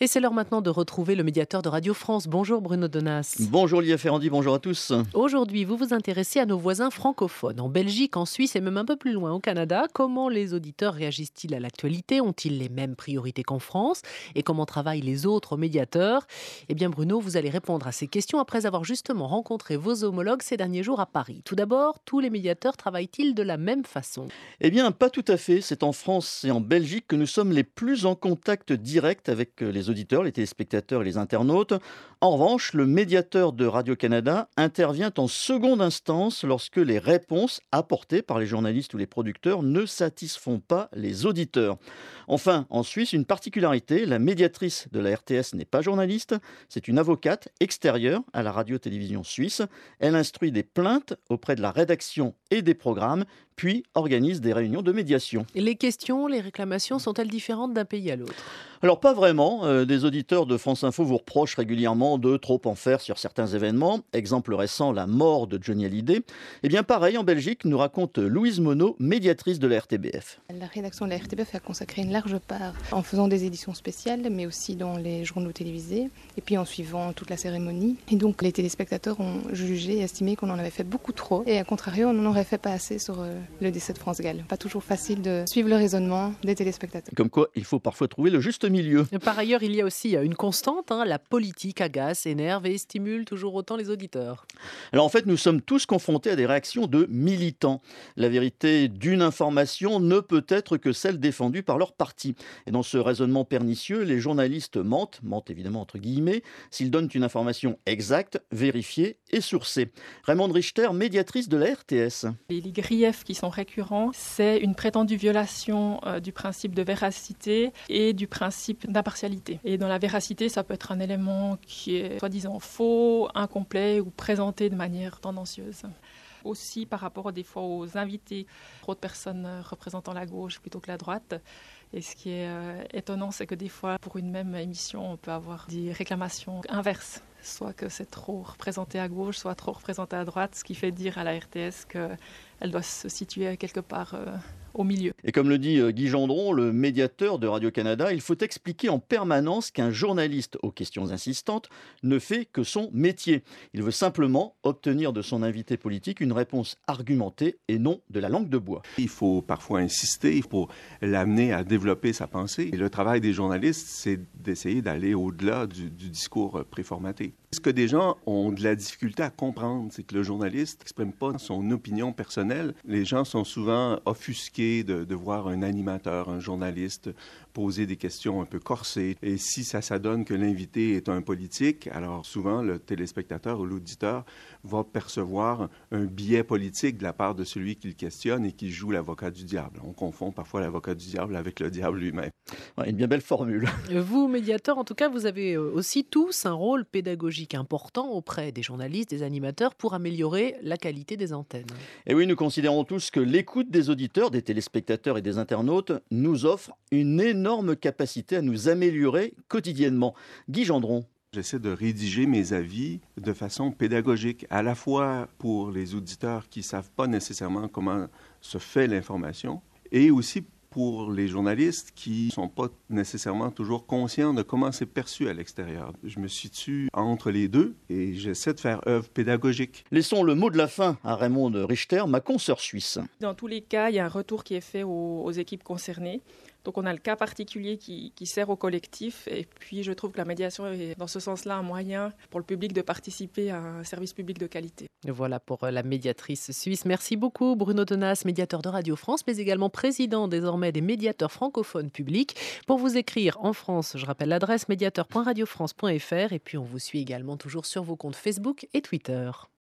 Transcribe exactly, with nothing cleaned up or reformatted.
Et c'est l'heure maintenant de retrouver le médiateur de Radio France. Bonjour Bruno Donnas. Bonjour Lia Ferrandi, bonjour à tous. Aujourd'hui, vous vous intéressez à nos voisins francophones. En Belgique, en Suisse et même un peu plus loin au Canada, comment les auditeurs réagissent-ils à l'actualité? Ont-ils les mêmes priorités qu'en France? Et comment travaillent les autres médiateurs? Eh bien Bruno, vous allez répondre à ces questions après avoir justement rencontré vos homologues ces derniers jours à Paris. Tout d'abord, tous les médiateurs travaillent-ils de la même façon? Eh bien, pas tout à fait. C'est en France et en Belgique que nous sommes les plus en contact direct avec les auditeurs, les téléspectateurs et les internautes. En revanche, le médiateur de Radio-Canada intervient en seconde instance lorsque les réponses apportées par les journalistes ou les producteurs ne satisfont pas les auditeurs. Enfin, en Suisse, une particularité, la médiatrice de la R T S n'est pas journaliste, c'est une avocate extérieure à la radio-télévision suisse. Elle instruit des plaintes auprès de la rédaction et des programmes, puis organise des réunions de médiation. Et les questions, les réclamations sont-elles différentes d'un pays à l'autre? Alors pas vraiment, euh, des auditeurs de France Info vous reprochent régulièrement de trop en faire sur certains événements. Exemple récent, la mort de Johnny Hallyday. Eh bien pareil en Belgique, nous raconte Louise Monod, médiatrice de la R T B F. La rédaction de la R T B F a consacré une large part en faisant des éditions spéciales, mais aussi dans les journaux télévisés, et puis en suivant toute la cérémonie. Et donc les téléspectateurs ont jugé et estimé qu'on en avait fait beaucoup trop, et à contrario, on n'en aurait fait pas assez sur euh, le décès de France Gall. Pas toujours facile de suivre le raisonnement des téléspectateurs. Comme quoi, il faut parfois trouver le juste milieu. Par ailleurs, il y a aussi une constante, hein, la politique agace, énerve et stimule toujours autant les auditeurs. Alors en fait, nous sommes tous confrontés à des réactions de militants. La vérité d'une information ne peut être que celle défendue par leur parti. Et dans ce raisonnement pernicieux, les journalistes mentent, mentent évidemment entre guillemets, s'ils donnent une information exacte, vérifiée et sourcée. Raymond Richter, médiatrice de la R T S. Les, les griefs qui sont récurrents, c'est une prétendue violation euh, du principe de véracité et du principe d'impartialité. Et dans la véracité, ça peut être un élément qui est soi-disant faux, incomplet ou présenté de manière tendancieuse. Aussi par rapport des fois aux invités, trop de personnes représentant la gauche plutôt que la droite. Et ce qui est euh, étonnant, c'est que des fois, pour une même émission, on peut avoir des réclamations inverses. Soit que c'est trop représenté à gauche, soit trop représenté à droite, ce qui fait dire à la R T S qu'elle doit se situer quelque part euh, au milieu. Et comme le dit Guy Gendron, le médiateur de Radio-Canada, il faut expliquer en permanence qu'un journaliste aux questions insistantes ne fait que son métier. Il veut simplement obtenir de son invité politique une réponse argumentée et non de la langue de bois. Il faut parfois insister, il faut l'amener à développer sa pensée. Et le travail des journalistes, c'est d'essayer d'aller au-delà du, du discours préformaté. Ce que des gens ont de la difficulté à comprendre, c'est que le journaliste n'exprime pas son opinion personnelle. Les gens sont souvent offusqués de, de voir un animateur, un journaliste poser des questions un peu corsées. Et si ça s'adonne que l'invité est un politique, alors souvent le téléspectateur ou l'auditeur va percevoir un biais politique de la part de celui qui le questionne et qui joue l'avocat du diable. On confond parfois l'avocat du diable avec le diable lui-même. Ouais, une bien belle formule. Vous, médiateurs, en tout cas, vous avez aussi tous un rôle pédagogique important auprès des journalistes, des animateurs, pour améliorer la qualité des antennes. Et oui, nous considérons tous que l'écoute des auditeurs, des téléspectateurs et des internautes nous offre une énorme capacité à nous améliorer quotidiennement. Guy Gendron. J'essaie de rédiger mes avis de façon pédagogique, à la fois pour les auditeurs qui ne savent pas nécessairement comment se fait l'information, et aussi pour les journalistes qui ne sont pas nécessairement toujours conscients de comment c'est perçu à l'extérieur. Je me situe entre les deux et j'essaie de faire œuvre pédagogique. Laissons le mot de la fin à Raymond Richter, ma consoeur suisse. Dans tous les cas, il y a un retour qui est fait aux, aux équipes concernées. Donc on a le cas particulier qui, qui sert au collectif et puis je trouve que la médiation est dans ce sens-là un moyen pour le public de participer à un service public de qualité. Voilà pour la médiatrice suisse. Merci beaucoup Bruno Donnas, médiateur de Radio France, mais également président désormais des médiateurs francophones publics. Pour vous écrire en France, je rappelle l'adresse médiateur point radio france point f r et puis on vous suit également toujours sur vos comptes Facebook et Twitter.